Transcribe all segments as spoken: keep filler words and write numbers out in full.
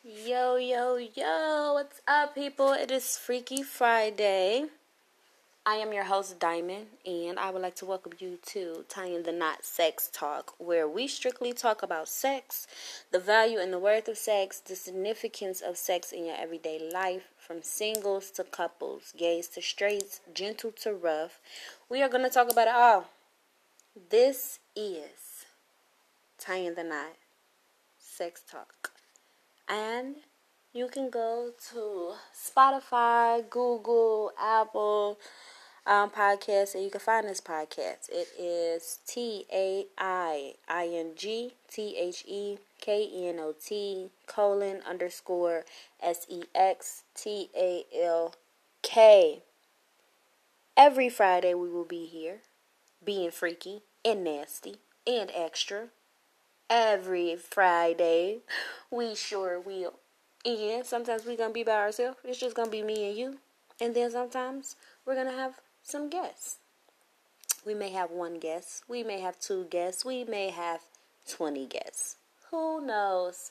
Yo, yo, yo, what's up, people? It is Freaky Friday. I am your host, Diamond, and I would like to welcome you to Tying the Knot Sex Talk, where we strictly talk about sex, the value and the worth of sex, the significance of sex in your everyday life, from singles to couples, gays to straights, gentle to rough. We are going to talk about it all. This is Tying the Knot Sex Talk. And you can go to Spotify, Google, Apple um, Podcasts, and you can find this podcast. It is T A I I N G T H E K E N O T colon underscore S E X T A L K. Every Friday we will be here, being freaky and nasty and extra. Every Friday, we sure will. And sometimes we're going to be by ourselves. It's just going to be me and you. And then sometimes we're going to have some guests. We may have one guest. We may have two guests. We may have twenty guests. Who knows?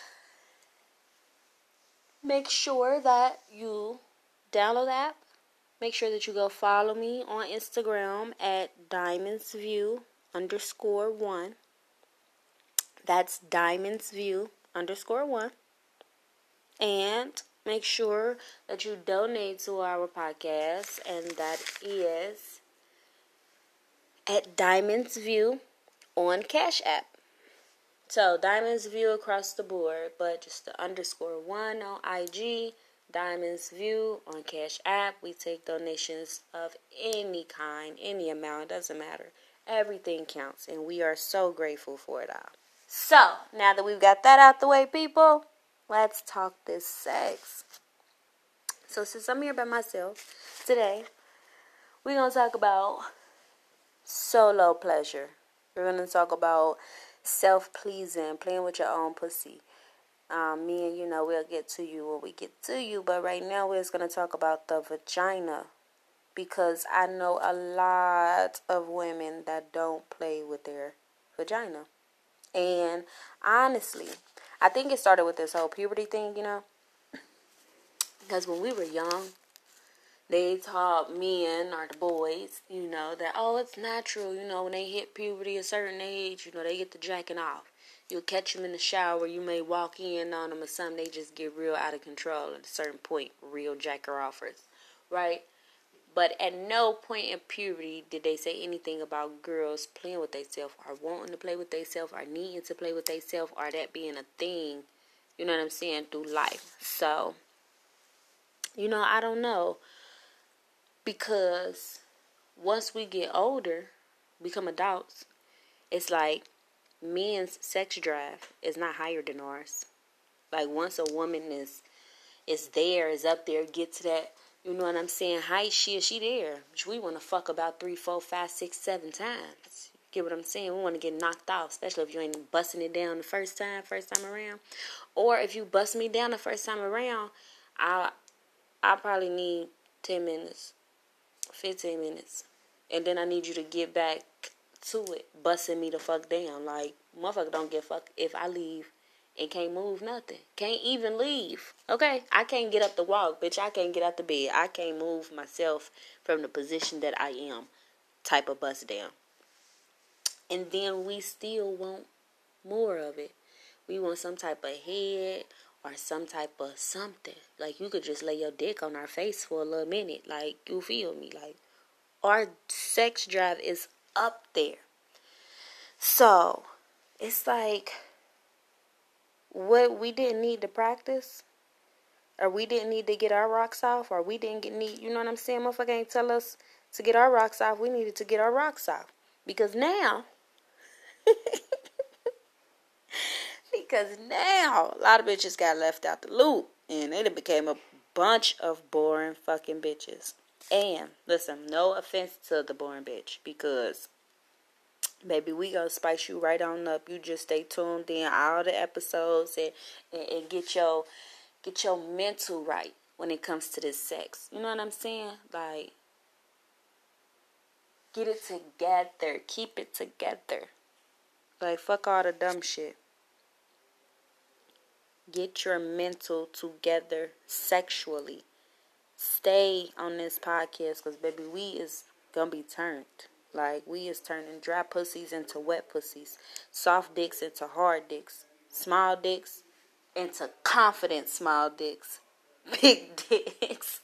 Make sure that you download the app. Make sure that you go follow me on Instagram at diamondsview underscore one. That's Diamonds View underscore one. And make sure that you donate to our podcast. And that is at Diamonds View on Cash App. So Diamonds View across the board. But just the underscore one on I G. Diamonds View on Cash App. We take donations of any kind, any amount. It doesn't matter. Everything counts. And we are so grateful for it all. So, now that we've got that out the way, people, let's talk this sex. So, since I'm here by myself, today, we're going to talk about solo pleasure. We're going to talk about self-pleasing, playing with your own pussy. Um, me and you know, we'll get to you when we get to you, but right now we're just going to talk about the vagina. Because I know a lot of women that don't play with their vagina. And honestly, I think it started with this whole puberty thing, you know. Because when we were young, they taught men or the boys, you know, that, oh, it's natural, you know, when they hit puberty a certain age, you know, they get to jacking off. You'll catch them in the shower, you may walk in on them or something, they just get real out of control at a certain point, real jacker-offers, right? But at no point in puberty did they say anything about girls playing with themselves or wanting to play with themselves or needing to play with themselves or that being a thing, you know what I'm saying, through life. So, you know, I don't know. Because once we get older, become adults, it's like men's sex drive is not higher than ours. Like once a woman is is there, is up there, get to that, you know what I'm saying, height, shit, she there. We want to fuck about three, four, five, six, seven times. Get what I'm saying? We want to get knocked off, especially if you ain't busting it down the first time, first time around. Or if you bust me down the first time around, I I probably need ten minutes, fifteen minutes. And then I need you to get back to it, busting me the fuck down. Like, motherfucker don't give a fuck if I leave and can't move nothing. Can't even leave. Okay? I can't get up the walk, bitch. I can't get out the bed. I can't move myself from the position that I am. Type of bust down. And then we still want more of it. We want some type of head or some type of something. Like, you could just lay your dick on our face for a little minute. Like, you feel me? Like, our sex drive is up there. So, it's like, what we didn't need to practice, or we didn't need to get our rocks off, or we didn't get need, you know what I'm saying? Motherfucker ain't tell us to get our rocks off. We needed to get our rocks off. Because now, because now, a lot of bitches got left out the loop, and they became a bunch of boring fucking bitches. And, listen, no offense to the boring bitch, because baby, we gonna spice you right on up. You just stay tuned in all the episodes and, and, and get your get your mental right when it comes to this sex. You know what I'm saying? Like, get it together. Keep it together. Like, fuck all the dumb shit. Get your mental together sexually. Stay on this podcast because, baby, we is going to be turned. Like, we is turning dry pussies into wet pussies. Soft dicks into hard dicks. Small dicks into confident small dicks. Big dicks.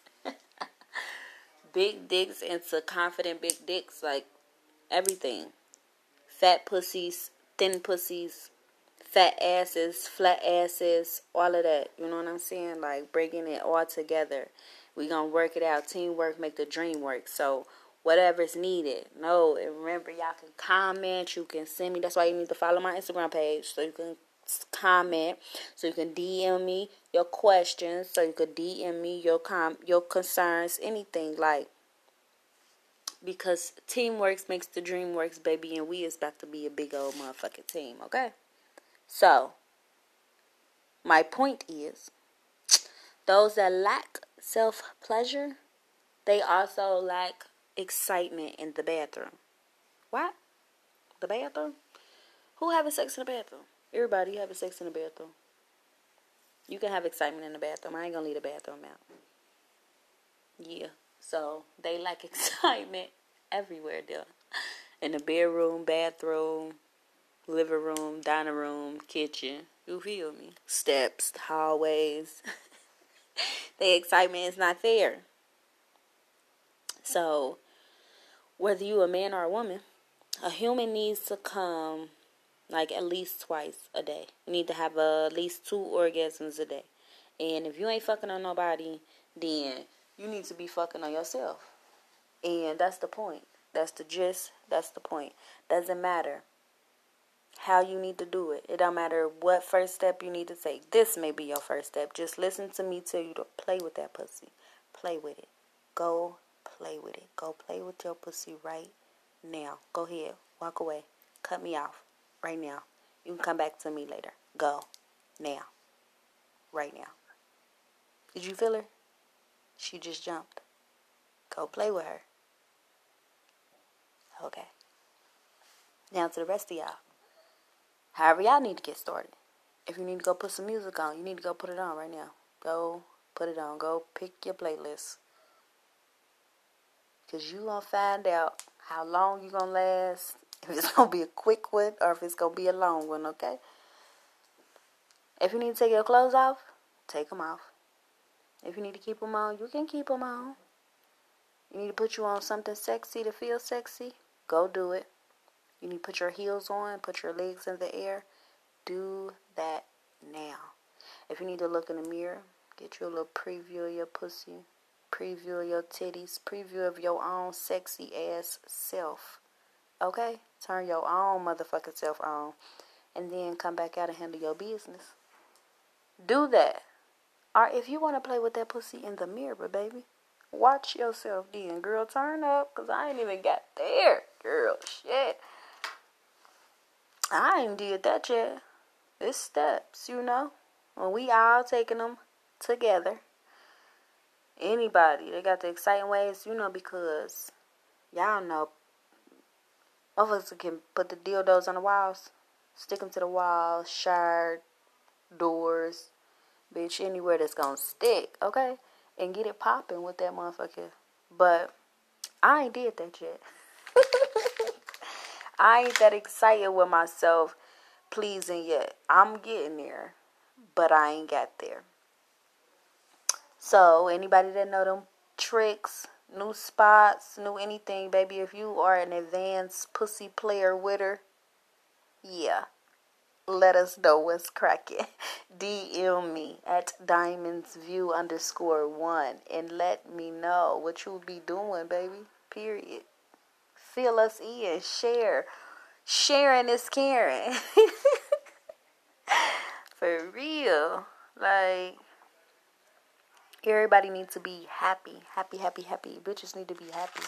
Big dicks into confident big dicks. Like, everything. Fat pussies, thin pussies, fat asses, flat asses, all of that. You know what I'm saying? Like, bringing it all together. We gonna work it out. Teamwork make the dream work. So, whatever's needed. No, and remember, y'all can comment. You can send me. That's why you need to follow my Instagram page. So, you can comment. So, you can D M me your questions. So, you can D M me your com your concerns. Anything. Like, because teamwork makes the dream works, baby. And we is about to be a big old motherfucking team. Okay? So, my point is, those that lack self-pleasure, they also lack excitement in the bathroom. What? The bathroom? Who having sex in the bathroom? Everybody having sex in the bathroom. You can have excitement in the bathroom. I ain't gonna leave the bathroom out. Yeah. So, they lack excitement everywhere there. In the bedroom, bathroom, living room, dining room, kitchen. You feel me? Steps, hallways. The excitement is not there. So, whether you a man or a woman, a human needs to come like at least twice a day. You need to have uh, at least two orgasms a day. And if you ain't fucking on nobody, then you need to be fucking on yourself. And that's the point. That's the gist. That's the point. Doesn't matter how you need to do it. It don't matter what first step you need to take. This may be your first step. Just listen to me tell you to play with that pussy. Play with it. Go play with it. Go play with your pussy right now. Go ahead. Walk away. Cut me off right now. You can come back to me later. Go now. Right now. Did you feel her? She just jumped. Go play with her. Okay. Now to the rest of y'all. However y'all need to get started. If you need to go put some music on, you need to go put it on right now. Go put it on. Go pick your playlist. Because you going to find out how long you going to last. If it's going to be a quick one or if it's going to be a long one, okay? If you need to take your clothes off, take them off. If you need to keep them on, you can keep them on. You need to put you on something sexy to feel sexy, go do it. You need to put your heels on, put your legs in the air. Do that now. If you need to look in the mirror, get you a little preview of your pussy, preview of your titties, preview of your own sexy ass self. Okay? Turn your own motherfucking self on. And then come back out and handle your business. Do that. Or if you want to play with that pussy in the mirror, baby, watch yourself then. Girl, turn up, because I ain't even got there. Girl, shit. I ain't did that yet. It's steps, you know. When we all taking them together. Anybody, they got the exciting ways, you know, because y'all know motherfuckers can put the dildos on the walls. Stick them to the walls, shard, doors, bitch, anywhere that's gonna stick, okay? And get it popping with that motherfucker. But I ain't did that yet. I ain't that excited with myself pleasing yet. I'm getting there, but I ain't got there. So, anybody that know them tricks, new spots, new anything, baby, if you are an advanced pussy player with her, yeah, let us know what's cracking. D M me at diamondsview underscore one and let me know what you'll be doing, baby, period. Fill us in, share. Sharing is caring. For real. Like, everybody needs to be happy. Happy, happy, happy. Bitches need to be happy.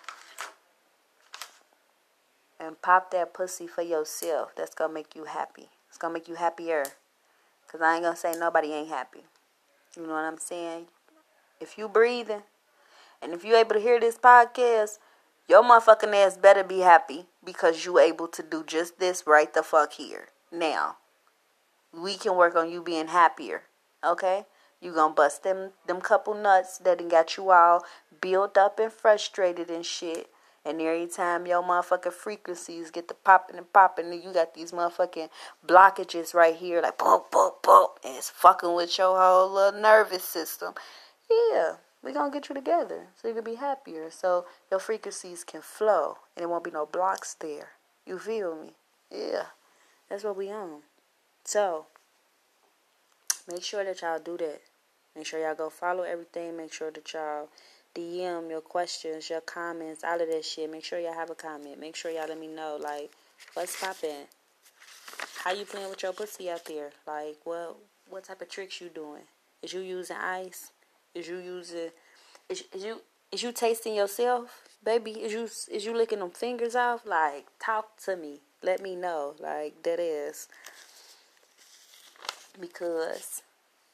And pop that pussy for yourself. That's going to make you happy. It's going to make you happier. Because I ain't going to say nobody ain't happy. You know what I'm saying? If you breathing, and if you able to hear this podcast, your motherfucking ass better be happy because you able to do just this right the fuck here. Now. we can work on you being happier. Okay? You gonna bust them them couple nuts that done got you all built up and frustrated and shit. And every time your motherfucking frequencies get to popping and popping, and you got these motherfucking blockages right here, like boom, boom, boom, and it's fucking with your whole little nervous system. Yeah, we gonna get you together so you can be happier, so your frequencies can flow, and there won't be no blocks there. You feel me? Yeah, that's what we on. So make sure that y'all do that. Make sure y'all go follow everything. Make sure that y'all D M your questions, your comments, all of that shit. Make sure y'all have a comment. Make sure y'all let me know, like, what's poppin'? How you playing with your pussy out there? Like, what what type of tricks you doing? Is you using ice? Is you using, is, is you is you tasting yourself, baby? Is you is you licking them fingers off? Like, talk to me. Let me know. Like, that is. Because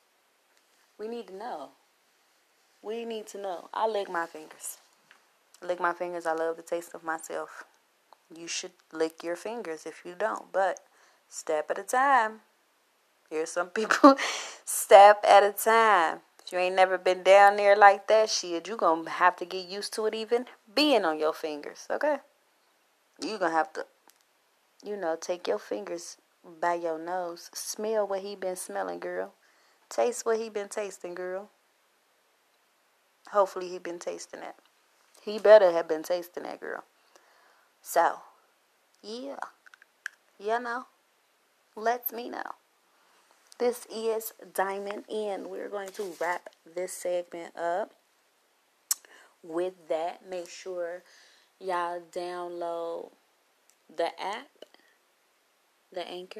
we need to know. We need to know. I lick my fingers. Lick my fingers. I love the taste of myself. You should lick your fingers if you don't. But step at a time. Here's some people. Step at a time. If you ain't never been down there like that shit, you going to have to get used to it even being on your fingers. Okay? You going to have to, you know, take your fingers by your nose. Smell what he been smelling, girl. Taste what he been tasting, girl. Hopefully he been tasting it. He better have been tasting that, girl. So, yeah. You know. Let me know. This is Diamond, and we're going to wrap this segment up. With that, make sure y'all download the app, the Anchor,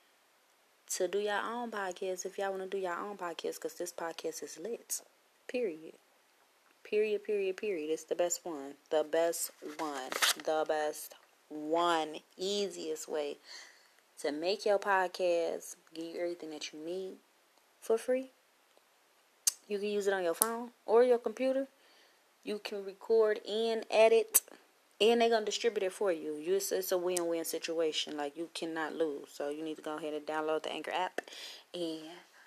to do your own podcast if y'all want to do your own podcast, because this podcast is lit. Period. Period, period, period. It's the best one. The best one. The best one. Easiest way to make your podcast, give you everything that you need for free. You can use it on your phone or your computer. You can record and edit, and they're going to distribute it for you. you it's, it's a win-win situation. Like, you cannot lose. So you need to go ahead and download the Anchor app, and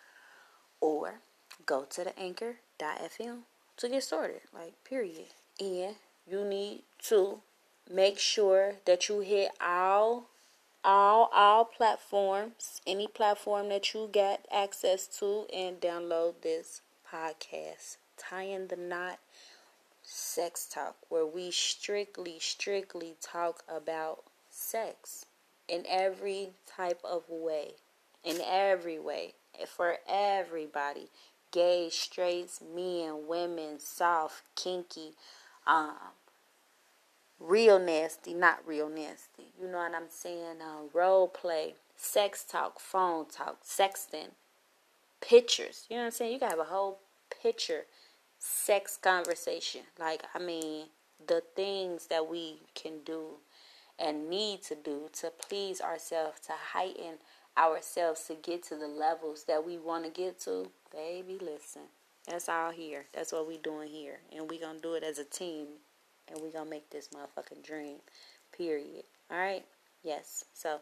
or go to the anchor dot f m to get started. Like, period. And you need to make sure that you hit all all all platforms, any platform that you get access to, and download this podcast, Tying the Knot Sex Talk, where we strictly strictly talk about sex in every type of way, in every way, for everybody. Gay, straights, men, women, soft, kinky, um, real nasty, not real nasty. You know what I'm saying? Uh, role play, sex talk, phone talk, sexting, pictures. You know what I'm saying? You can have a whole picture sex conversation. Like, I mean, the things that we can do and need to do to please ourselves, to heighten ourselves, to get to the levels that we want to get to. Baby, listen. That's all here. That's what we doing here. And we gonna do it as a team. And we gonna make this motherfucking dream. Period. Alright? Yes. So,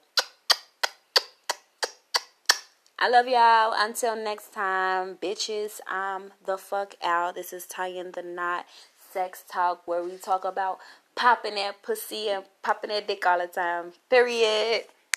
I love y'all. Until next time, bitches, I'm the fuck out. This is Tying the Knot Sex Talk, where we talk about popping that pussy and popping that dick all the time. Period.